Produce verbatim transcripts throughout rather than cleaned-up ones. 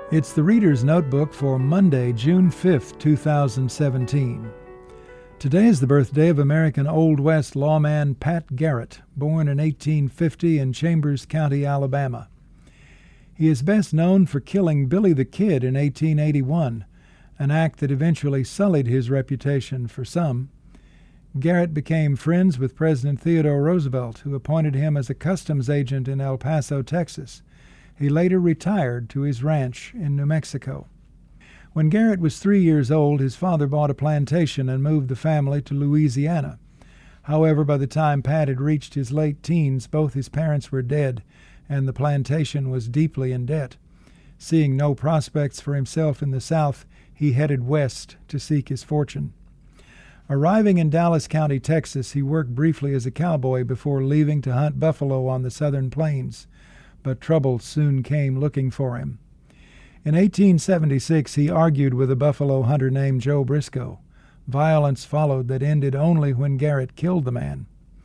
It's the Reader's Notebook for Monday, June fifth, two thousand seventeen. Today is the birthday of American Old West lawman Pat Garrett, born in eighteen fifty in Chambers County, Alabama. He is best known for killing Billy the Kid in eighteen eighty-one, an act that eventually sullied his reputation for some. Garrett became friends with President Theodore Roosevelt, who appointed him as a customs agent in El Paso, Texas. He later retired to his ranch in New Mexico. When Garrett was three years old, his father bought a plantation and moved the family to Louisiana. However, by the time Pat had reached his late teens, both his parents were dead, and the plantation was deeply in debt. Seeing no prospects for himself in the South, he headed west to seek his fortune. Arriving in Dallas County, Texas, he worked briefly as a cowboy before leaving to hunt buffalo on the southern plains. But trouble soon came looking for him. In eighteen seventy-six, he argued with a buffalo hunter named Joe Briscoe. Violence followed that ended only when Garrett killed the man.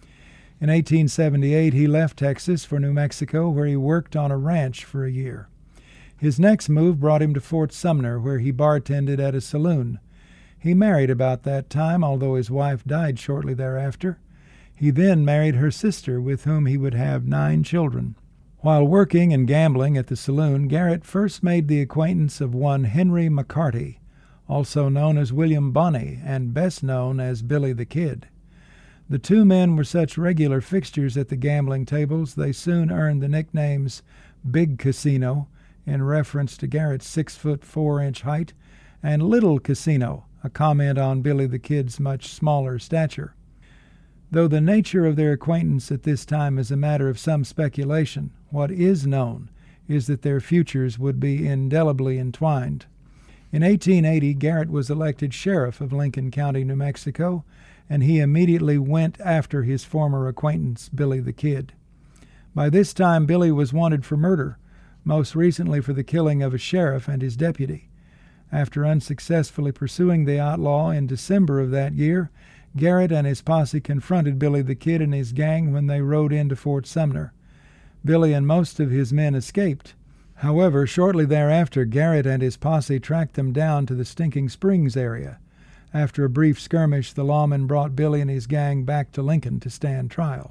In eighteen seventy-eight, he left Texas for New Mexico, where he worked on a ranch for a year. His next move brought him to Fort Sumner, where he bartended at a saloon. He married about that time, although his wife died shortly thereafter. He then married her sister, with whom he would have nine children. While working and gambling at the saloon, Garrett first made the acquaintance of one Henry McCarty, also known as William Bonney and best known as Billy the Kid. The two men were such regular fixtures at the gambling tables they soon earned the nicknames Big Casino, in reference to Garrett's six foot four inch height, and Little Casino, a comment on Billy the Kid's much smaller stature. Though the nature of their acquaintance at this time is a matter of some speculation, what is known is that their futures would be indelibly entwined. In eighteen eighty, Garrett was elected sheriff of Lincoln County, New Mexico, and he immediately went after his former acquaintance, Billy the Kid. By this time, Billy was wanted for murder, most recently for the killing of a sheriff and his deputy. After unsuccessfully pursuing the outlaw in December of that year, Garrett and his posse confronted Billy the Kid and his gang when they rode into Fort Sumner. Billy and most of his men escaped. However, shortly thereafter, Garrett and his posse tracked them down to the Stinking Springs area. After a brief skirmish, the lawmen brought Billy and his gang back to Lincoln to stand trial.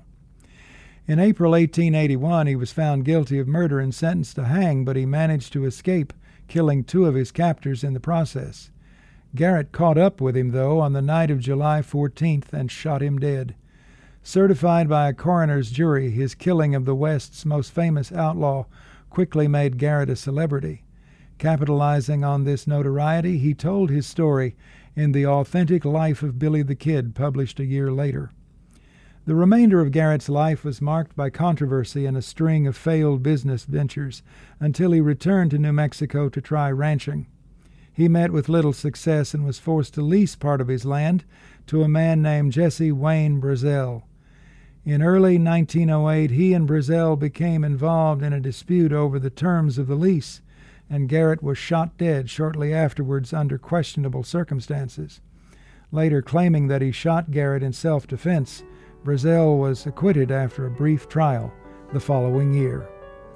In April eighteen eighty-one, he was found guilty of murder and sentenced to hang, but he managed to escape, killing two of his captors in the process. Garrett caught up with him, though, on the night of July fourteenth and shot him dead. Certified by a coroner's jury, his killing of the West's most famous outlaw quickly made Garrett a celebrity. Capitalizing on this notoriety, he told his story in The Authentic Life of Billy the Kid, published a year later. The remainder of Garrett's life was marked by controversy and a string of failed business ventures until he returned to New Mexico to try ranching. He met with little success and was forced to lease part of his land to a man named Jesse Wayne Brazel. In early nineteen oh eight, he and Brazel became involved in a dispute over the terms of the lease, and Garrett was shot dead shortly afterwards under questionable circumstances. Later claiming that he shot Garrett in self-defense, Brazel was acquitted after a brief trial the following year.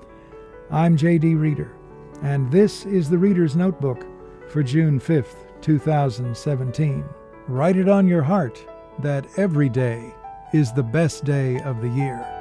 I'm J D Reader, and this is the Reader's Notebook for June fifth, two thousand seventeen. Write it on your heart that every day is the best day of the year.